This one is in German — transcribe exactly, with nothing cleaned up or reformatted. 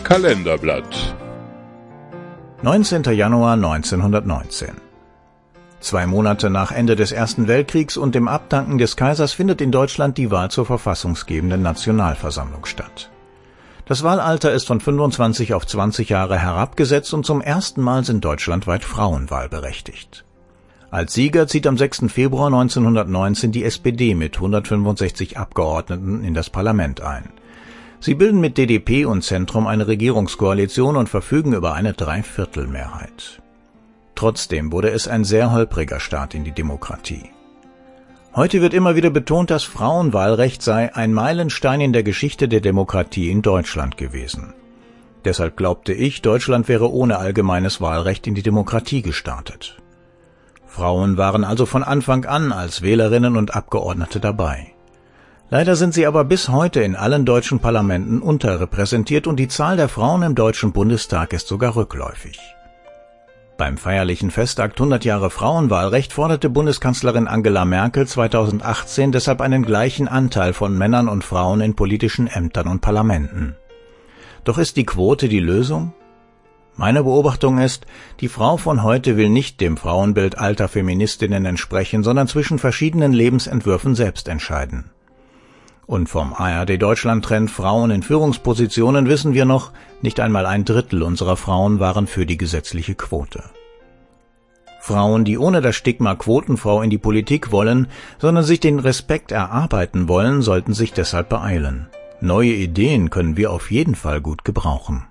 Kalenderblatt. neunzehnter Januar neunzehnhundertneunzehn. Zwei Monate nach Ende des Ersten Weltkriegs und dem Abdanken des Kaisers findet in Deutschland die Wahl zur verfassungsgebenden Nationalversammlung statt. Das Wahlalter ist von fünfundzwanzig auf zwanzig Jahre herabgesetzt und zum ersten Mal sind deutschlandweit Frauen wahlberechtigt. Als Sieger zieht am sechsten Februar neunzehnhundertneunzehn die S P D mit hundertfünfundsechzig Abgeordneten in das Parlament ein. Sie bilden mit D D P und Zentrum eine Regierungskoalition und verfügen über eine Dreiviertelmehrheit. Trotzdem wurde es ein sehr holpriger Start in die Demokratie. Heute wird immer wieder betont, das Frauenwahlrecht sei ein Meilenstein in der Geschichte der Demokratie in Deutschland gewesen. Deshalb glaubte ich, Deutschland wäre ohne allgemeines Wahlrecht in die Demokratie gestartet. Frauen waren also von Anfang an als Wählerinnen und Abgeordnete dabei. Leider sind sie aber bis heute in allen deutschen Parlamenten unterrepräsentiert und die Zahl der Frauen im Deutschen Bundestag ist sogar rückläufig. Beim feierlichen Festakt hundert Jahre Frauenwahlrecht forderte Bundeskanzlerin Angela Merkel zweitausendachtzehn deshalb einen gleichen Anteil von Männern und Frauen in politischen Ämtern und Parlamenten. Doch ist die Quote die Lösung? Meine Beobachtung ist, die Frau von heute will nicht dem Frauenbild alter Feministinnen entsprechen, sondern zwischen verschiedenen Lebensentwürfen selbst entscheiden. Und vom A R D Deutschland-Trend Frauen in Führungspositionen wissen wir noch, nicht einmal ein Drittel unserer Frauen waren für die gesetzliche Quote. Frauen, die ohne das Stigma Quotenfrau in die Politik wollen, sondern sich den Respekt erarbeiten wollen, sollten sich deshalb beeilen. Neue Ideen können wir auf jeden Fall gut gebrauchen.